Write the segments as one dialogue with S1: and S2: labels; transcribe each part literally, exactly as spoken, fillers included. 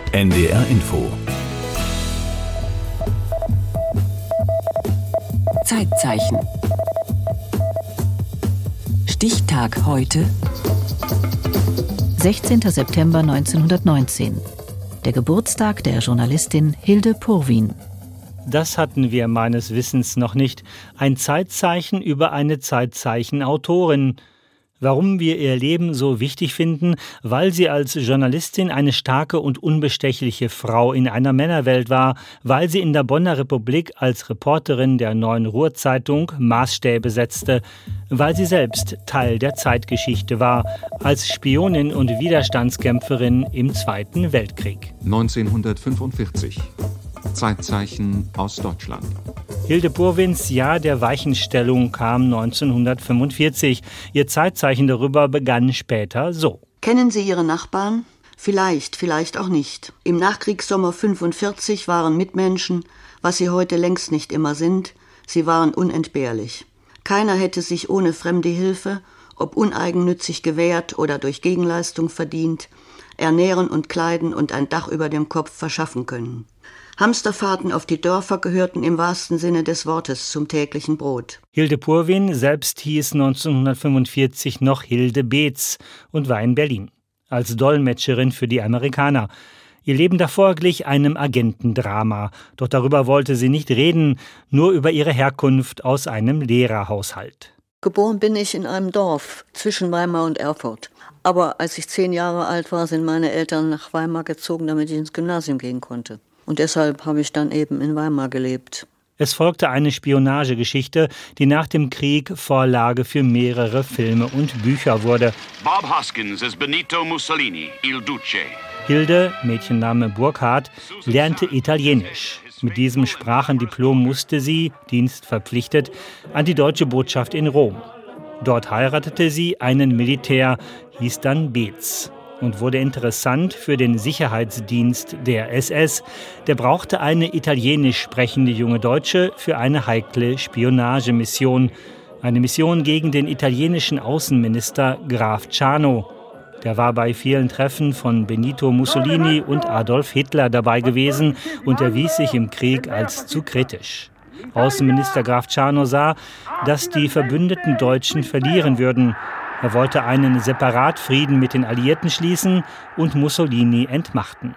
S1: N D R Info.
S2: Zeitzeichen. Stichtag heute.
S3: sechzehnter September neunzehnhundertneunzehn. Der Geburtstag der Journalistin Hilde Purwin.
S4: Das hatten wir meines Wissens noch nicht. Ein Zeitzeichen über eine Zeitzeichenautorin. Warum wir ihr Leben so wichtig finden? Weil sie als Journalistin eine starke und unbestechliche Frau in einer Männerwelt war, weil sie in der Bonner Republik als Reporterin der Neuen Ruhr-Zeitung Maßstäbe setzte, weil sie selbst Teil der Zeitgeschichte war, als Spionin und Widerstandskämpferin im Zweiten Weltkrieg.
S5: neunzehnhundertfünfundvierzig. Zeitzeichen aus Deutschland.
S4: Hilde Purwins Jahr der Weichenstellung kam neunzehnhundertfünfundvierzig. Ihr Zeitzeichen darüber begann später so.
S6: Kennen Sie Ihre Nachbarn? Vielleicht, vielleicht auch nicht. Im Nachkriegssommer fünfundvierzig waren Mitmenschen, was sie heute längst nicht immer sind. Sie waren unentbehrlich. Keiner hätte sich ohne fremde Hilfe, ob uneigennützig gewährt oder durch Gegenleistung verdient, ernähren und kleiden und ein Dach über dem Kopf verschaffen können. Hamsterfahrten auf die Dörfer gehörten im wahrsten Sinne des Wortes zum täglichen Brot.
S4: Hilde Purwin selbst hieß neunzehnhundertfünfundvierzig noch Hilde Beetz und war in Berlin als Dolmetscherin für die Amerikaner. Ihr Leben davor glich einem Agentendrama, doch darüber wollte sie nicht reden, nur über ihre Herkunft aus einem Lehrerhaushalt.
S6: Geboren bin ich in einem Dorf zwischen Weimar und Erfurt. Aber als ich zehn Jahre alt war, sind meine Eltern nach Weimar gezogen, damit ich ins Gymnasium gehen konnte. Und deshalb habe ich dann eben in Weimar gelebt.
S4: Es folgte eine Spionagegeschichte, die nach dem Krieg Vorlage für mehrere Filme und Bücher wurde.
S7: Bob Hoskins as Benito Mussolini, Il Duce.
S4: Hilde, Mädchenname Burkhardt, lernte Italienisch. Mit diesem Sprachendiplom musste sie, dienstverpflichtet, an die deutsche Botschaft in Rom. Dort heiratete sie einen Militär, hieß dann Beetz und wurde interessant für den Sicherheitsdienst der S S. Der brauchte eine italienisch sprechende junge Deutsche für eine heikle Spionagemission. Eine Mission gegen den italienischen Außenminister Graf Ciano. Der war bei vielen Treffen von Benito Mussolini und Adolf Hitler dabei gewesen und erwies sich im Krieg als zu kritisch. Außenminister Graf Ciano sah, dass die verbündeten Deutschen verlieren würden. Er wollte einen Separatfrieden mit den Alliierten schließen und Mussolini entmachten.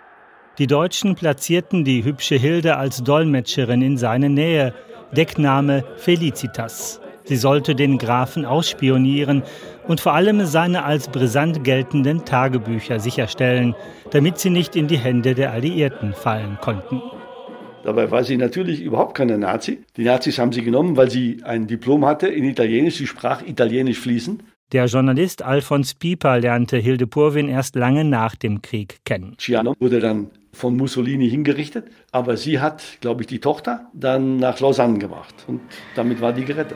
S4: Die Deutschen platzierten die hübsche Hilde als Dolmetscherin in seine Nähe, Deckname Felicitas. Sie sollte den Grafen ausspionieren und vor allem seine als brisant geltenden Tagebücher sicherstellen, damit sie nicht in die Hände der Alliierten fallen konnten.
S8: Dabei war sie natürlich überhaupt keine Nazi. Die Nazis haben sie genommen, weil sie ein Diplom hatte in Italienisch. Sie sprach Italienisch fließend.
S4: Der Journalist Alfons Pieper lernte Hilde Purwin erst lange nach dem Krieg kennen.
S8: Ciano wurde dann von Mussolini hingerichtet, aber sie hat, glaube ich, die Tochter dann nach Lausanne gebracht. Und damit war die gerettet.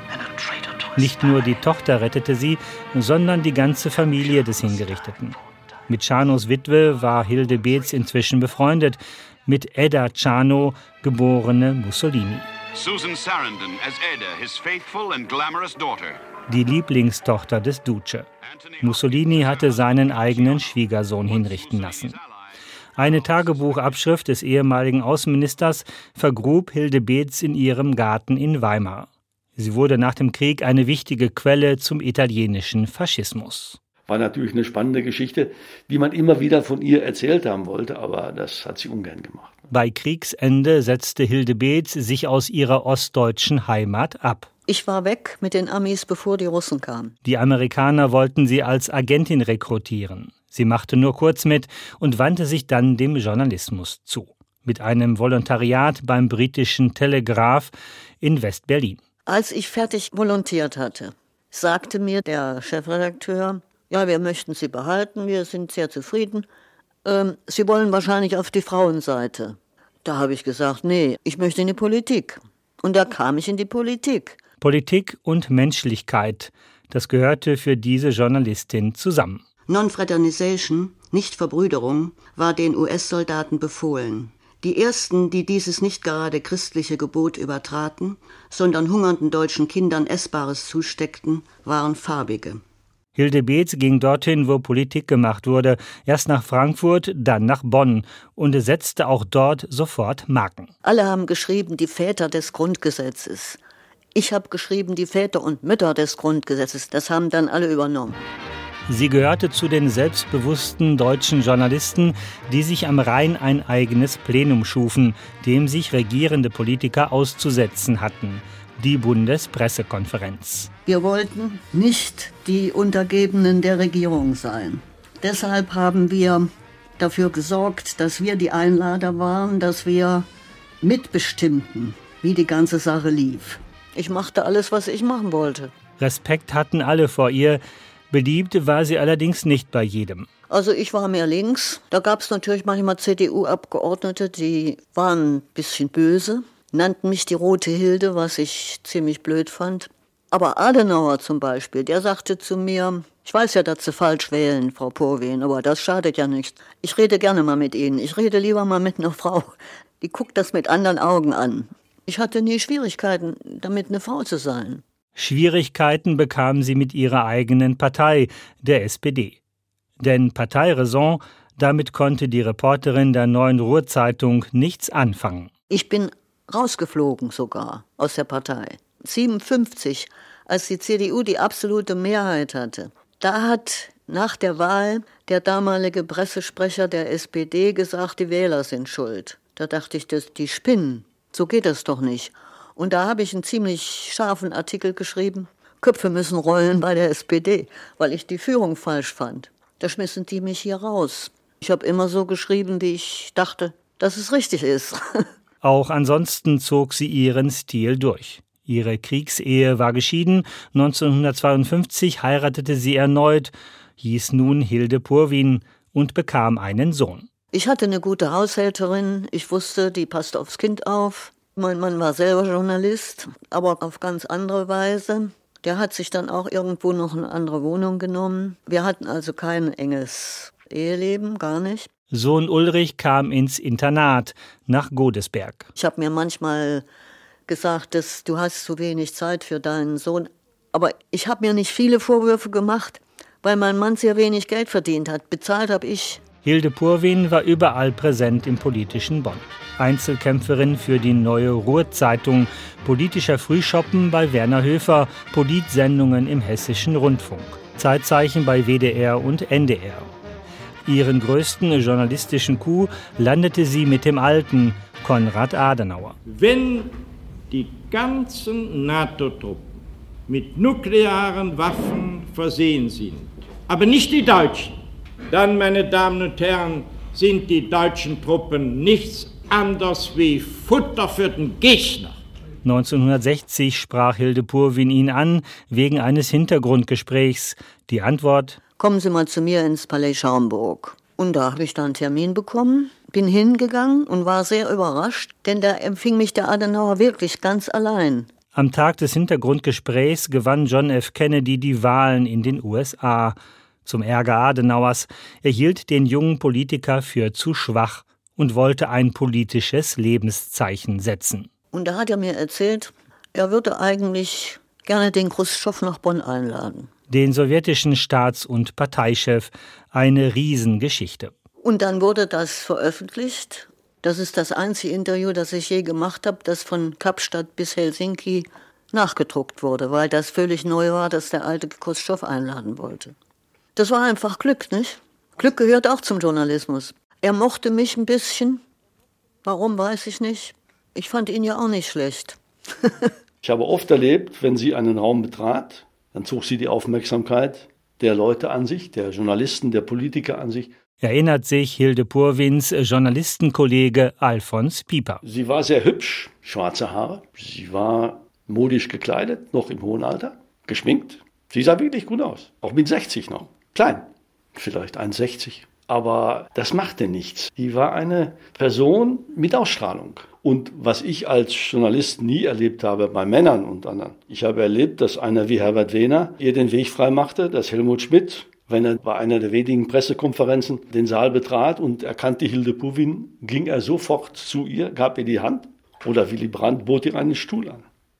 S4: Nicht nur die Tochter rettete sie, sondern die ganze Familie des Hingerichteten. Mit Cianos Witwe war Hilde Beetz inzwischen befreundet, mit Edda Ciano, geborene Mussolini.
S7: Susan Sarandon as Edda, his faithful and glamorous daughter.
S4: Die Lieblingstochter des Duce. Mussolini hatte seinen eigenen Schwiegersohn hinrichten lassen. Eine Tagebuchabschrift des ehemaligen Außenministers vergrub Hilde Beetz in ihrem Garten in Weimar. Sie wurde nach dem Krieg eine wichtige Quelle zum italienischen Faschismus.
S8: War natürlich eine spannende Geschichte, die man immer wieder von ihr erzählt haben wollte, aber das hat sie ungern gemacht.
S4: Bei Kriegsende setzte Hilde Beetz sich aus ihrer ostdeutschen Heimat ab.
S6: Ich war weg mit den Amis, bevor die Russen kamen.
S4: Die Amerikaner wollten sie als Agentin rekrutieren. Sie machte nur kurz mit und wandte sich dann dem Journalismus zu. Mit einem Volontariat beim britischen Telegraph in West-Berlin.
S6: Als ich fertig volontiert hatte, sagte mir der Chefredakteur, ja, wir möchten Sie behalten, wir sind sehr zufrieden. Ähm, Sie wollen wahrscheinlich auf die Frauenseite. Da habe ich gesagt, nee, ich möchte in die Politik. Und da kam ich in die Politik.
S4: Politik und Menschlichkeit, das gehörte für diese Journalistin zusammen.
S6: Non-Fraternization, Nicht-Verbrüderung, war den U S-Soldaten befohlen. Die ersten, die dieses nicht gerade christliche Gebot übertraten, sondern hungernden deutschen Kindern Essbares zusteckten, waren Farbige.
S4: Hilde Beetz ging dorthin, wo Politik gemacht wurde, erst nach Frankfurt, dann nach Bonn und setzte auch dort sofort Marken.
S6: Alle haben geschrieben, die Väter des Grundgesetzes. Ich habe geschrieben, die Väter und Mütter des Grundgesetzes. Das haben dann alle übernommen.
S4: Sie gehörte zu den selbstbewussten deutschen Journalisten, die sich am Rhein ein eigenes Plenum schufen, dem sich regierende Politiker auszusetzen hatten. Die Bundespressekonferenz.
S6: Wir wollten nicht die Untergebenen der Regierung sein. Deshalb haben wir dafür gesorgt, dass wir die Einlader waren, dass wir mitbestimmten, wie die ganze Sache lief. Ich machte alles, was ich machen wollte.
S4: Respekt hatten alle vor ihr. Beliebt war sie allerdings nicht bei jedem.
S6: Also ich war mehr links. Da gab es natürlich manchmal C D U-Abgeordnete, die waren ein bisschen böse, nannten mich die Rote Hilde, was ich ziemlich blöd fand. Aber Adenauer zum Beispiel, der sagte zu mir, ich weiß ja, dass Sie falsch wählen, Frau Purwin, aber das schadet ja nicht. Ich rede gerne mal mit Ihnen. Ich rede lieber mal mit einer Frau, die guckt das mit anderen Augen an. Ich hatte nie Schwierigkeiten, damit eine Frau zu sein.
S4: Schwierigkeiten bekam sie mit ihrer eigenen Partei, der S P D. Denn Parteiräson, damit konnte die Reporterin der Neuen Ruhr-Zeitung nichts anfangen.
S6: Ich bin rausgeflogen sogar aus der Partei. siebenundfünfzig, als die C D U die absolute Mehrheit hatte. Da hat nach der Wahl der damalige Pressesprecher der S P D gesagt, die Wähler sind schuld. Da dachte ich, das, die spinnen. So geht das doch nicht. Und da habe ich einen ziemlich scharfen Artikel geschrieben. Köpfe müssen rollen bei der S P D, weil ich die Führung falsch fand. Da schmissen die mich hier raus. Ich habe immer so geschrieben, wie ich dachte, dass es richtig ist.
S4: Auch ansonsten zog sie ihren Stil durch. Ihre Kriegsehe war geschieden. neunzehnhundertzweiundfünfzig heiratete sie erneut, hieß nun Hilde Purwin und bekam einen Sohn.
S6: Ich hatte eine gute Haushälterin. Ich wusste, die passt aufs Kind auf. Mein Mann war selber Journalist, aber auf ganz andere Weise. Der hat sich dann auch irgendwo noch eine andere Wohnung genommen. Wir hatten also kein enges Eheleben, gar nicht.
S4: Sohn Ulrich kam ins Internat nach Godesberg.
S6: Ich habe mir manchmal gesagt, dass du hast zu wenig Zeit für deinen Sohn. Aber ich habe mir nicht viele Vorwürfe gemacht, weil mein Mann sehr wenig Geld verdient hat. Bezahlt habe ich.
S4: Hilde Purwin war überall präsent im politischen Bonn. Einzelkämpferin für die Neue Ruhr-Zeitung, politischer Frühschoppen bei Werner Höfer, Politsendungen im Hessischen Rundfunk, Zeitzeichen bei W D R und N D R. Ihren größten journalistischen Coup landete sie mit dem Alten, Konrad Adenauer.
S1: Wenn die ganzen NATO-Truppen mit nuklearen Waffen versehen sind, aber nicht die Deutschen, dann, meine Damen und Herren, sind die deutschen Truppen nichts anderes wie Futter für den Gegner.
S4: neunzehnhundertsechzig sprach Hilde Purwin ihn an, wegen eines Hintergrundgesprächs. Die Antwort:
S6: Kommen Sie mal zu mir ins Palais Schaumburg. Und da habe ich dann einen Termin bekommen, bin hingegangen und war sehr überrascht, denn da empfing mich der Adenauer wirklich ganz allein.
S4: Am Tag des Hintergrundgesprächs gewann John F. Kennedy die Wahlen in den U S A. Zum Ärger Adenauers, er hielt den jungen Politiker für zu schwach und wollte ein politisches Lebenszeichen setzen.
S6: Und da hat er mir erzählt, er würde eigentlich gerne den Chruschtschow nach Bonn einladen.
S4: Den sowjetischen Staats- und Parteichef, eine Riesengeschichte.
S6: Und dann wurde das veröffentlicht. Das ist das einzige Interview, das ich je gemacht habe, das von Kapstadt bis Helsinki nachgedruckt wurde, weil das völlig neu war, dass der alte Chruschtschow einladen wollte. Das war einfach Glück, nicht? Glück gehört auch zum Journalismus. Er mochte mich ein bisschen. Warum, weiß ich nicht. Ich fand ihn ja auch nicht schlecht.
S8: Ich habe oft erlebt, wenn sie einen Raum betrat, dann zog sie die Aufmerksamkeit der Leute an sich, der Journalisten, der Politiker an sich.
S4: Erinnert sich Hilde Purwins Journalistenkollege Alfons Pieper.
S8: Sie war sehr hübsch, schwarze Haare. Sie war modisch gekleidet, noch im hohen Alter, geschminkt. Sie sah wirklich gut aus, auch mit sechzig noch. Klein, vielleicht eins Komma sechzig. Aber das machte nichts. Sie war eine Person mit Ausstrahlung. Und was ich als Journalist nie erlebt habe bei Männern und anderen. Ich habe erlebt, dass einer wie Herbert Wehner ihr den Weg frei machte, dass Helmut Schmidt, wenn er bei einer der wenigen Pressekonferenzen den Saal betrat und erkannte Hilde Purwin, ging er sofort zu ihr, gab ihr die Hand. Oder Willy Brandt bot ihr einen Stuhl an.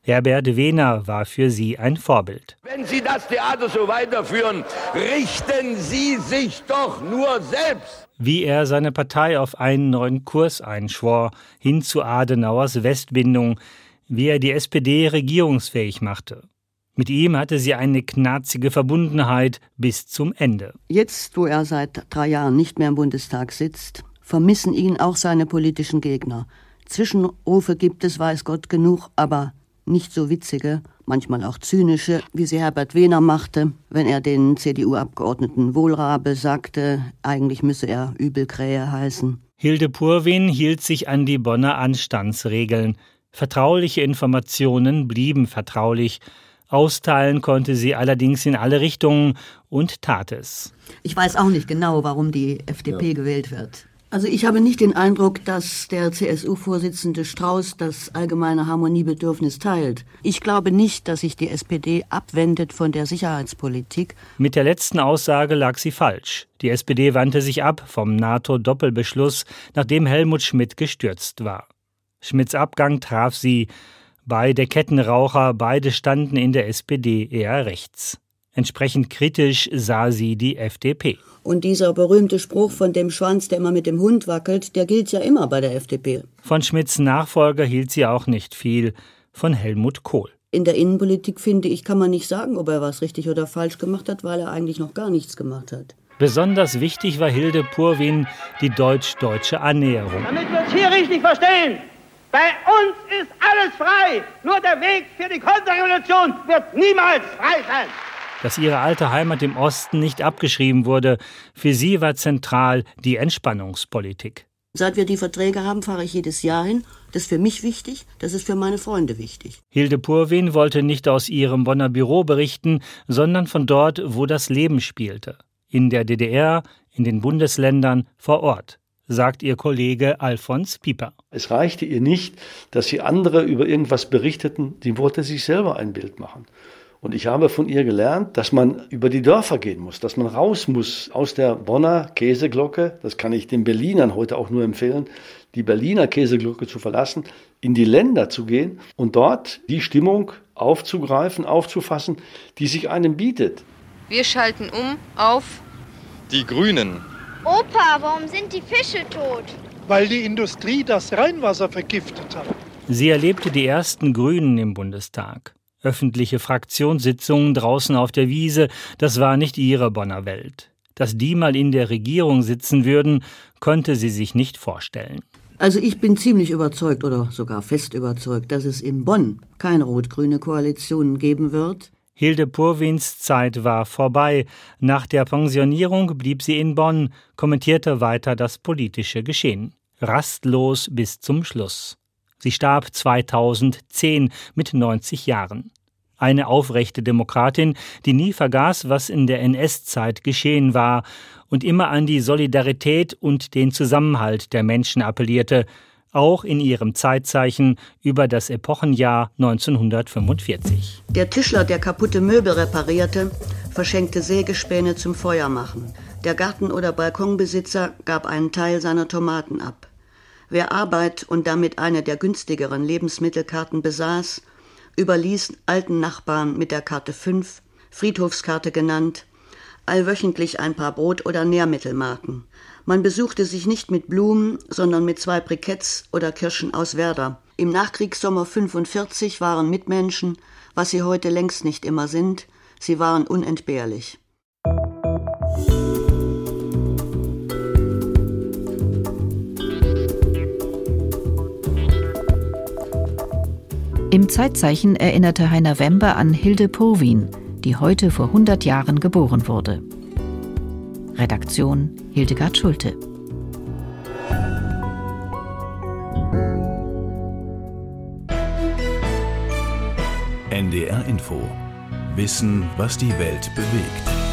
S4: Herbert Wehner war für sie ein Vorbild.
S9: Wenn Sie das Theater so weiterführen, richten Sie sich doch nur selbst.
S4: Wie er seine Partei auf einen neuen Kurs einschwor, hin zu Adenauers Westbindung, wie er die S P D regierungsfähig machte. Mit ihm hatte sie eine knarzige Verbundenheit bis zum Ende.
S6: Jetzt, wo er seit drei Jahren nicht mehr im Bundestag sitzt, vermissen ihn auch seine politischen Gegner. Zwischenrufe gibt es, weiß Gott, genug, aber nicht so witzige, manchmal auch zynische, wie sie Herbert Wehner machte, wenn er den C D U-Abgeordneten Wohlrabe sagte, eigentlich müsse er Übelkrähe heißen.
S4: Hilde Purwin hielt sich an die Bonner Anstandsregeln. Vertrauliche Informationen blieben vertraulich. Austeilen konnte sie allerdings in alle Richtungen und tat es.
S6: Ich weiß auch nicht genau, warum die F D P ja. gewählt wird. Also ich habe nicht den Eindruck, dass der C S U-Vorsitzende Strauß das allgemeine Harmoniebedürfnis teilt. Ich glaube nicht, dass sich die S P D abwendet von der Sicherheitspolitik.
S4: Mit der letzten Aussage lag sie falsch. Die S P D wandte sich ab vom NATO-Doppelbeschluss, nachdem Helmut Schmidt gestürzt war. Schmidts Abgang traf sie. Beide Kettenraucher, beide standen in der S P D eher rechts. Entsprechend kritisch sah sie die F D P.
S6: Und dieser berühmte Spruch von dem Schwanz, der immer mit dem Hund wackelt, der gilt ja immer bei der F D P.
S4: Von Schmidts Nachfolger hielt sie auch nicht viel, von Helmut Kohl.
S6: In der Innenpolitik, finde ich, kann man nicht sagen, ob er was richtig oder falsch gemacht hat, weil er eigentlich noch gar nichts gemacht hat.
S4: Besonders wichtig war Hilde Purwin die deutsch-deutsche Annäherung.
S10: Damit wir uns hier richtig verstehen, bei uns ist alles frei, nur der Weg für die Konterrevolution wird niemals frei sein.
S4: Dass ihre alte Heimat im Osten nicht abgeschrieben wurde, für sie war zentral die Entspannungspolitik.
S6: Seit wir die Verträge haben, fahre ich jedes Jahr hin. Das ist für mich wichtig, das ist für meine Freunde wichtig.
S4: Hilde Purwin wollte nicht aus ihrem Bonner Büro berichten, sondern von dort, wo das Leben spielte. In der D D R, in den Bundesländern, vor Ort, sagt ihr Kollege Alfons Pieper.
S8: Es reichte ihr nicht, dass sie andere über irgendwas berichteten, sie wollte sich selber ein Bild machen. Und ich habe von ihr gelernt, dass man über die Dörfer gehen muss, dass man raus muss aus der Bonner Käseglocke, das kann ich den Berlinern heute auch nur empfehlen, die Berliner Käseglocke zu verlassen, in die Länder zu gehen und dort die Stimmung aufzugreifen, aufzufassen, die sich einem bietet.
S11: Wir schalten um auf
S12: die Grünen.
S13: Opa, warum sind die Fische tot?
S14: Weil die Industrie das Rheinwasser vergiftet hat.
S4: Sie erlebte die ersten Grünen im Bundestag. Öffentliche Fraktionssitzungen draußen auf der Wiese, das war nicht ihre Bonner Welt. Dass die mal in der Regierung sitzen würden, konnte sie sich nicht vorstellen.
S6: Also ich bin ziemlich überzeugt oder sogar fest überzeugt, dass es in Bonn keine rot-grüne Koalition geben wird.
S4: Hilde Purwins Zeit war vorbei. Nach der Pensionierung blieb sie in Bonn, kommentierte weiter das politische Geschehen. Rastlos bis zum Schluss. Sie starb zweitausendzehn mit neunzig Jahren. Eine aufrechte Demokratin, die nie vergaß, was in der N S-Zeit geschehen war und immer an die Solidarität und den Zusammenhalt der Menschen appellierte, auch in ihrem Zeitzeichen über das Epochenjahr neunzehnhundertfünfundvierzig.
S6: Der Tischler, der kaputte Möbel reparierte, verschenkte Sägespäne zum Feuermachen. Der Garten- oder Balkonbesitzer gab einen Teil seiner Tomaten ab. Wer Arbeit und damit eine der günstigeren Lebensmittelkarten besaß, überließ alten Nachbarn mit der Karte fünf, Friedhofskarte genannt, allwöchentlich ein paar Brot- oder Nährmittelmarken. Man besuchte sich nicht mit Blumen, sondern mit zwei Briketts oder Kirschen aus Werder. Im Nachkriegssommer fünfundvierzig waren Mitmenschen, was sie heute längst nicht immer sind, sie waren unentbehrlich.
S3: Im Zeitzeichen erinnerte Heiner Wember an Hilde Purwin, die heute vor hundert Jahren geboren wurde. Redaktion Hildegard Schulte.
S15: N D R Info. Wissen, was die Welt bewegt.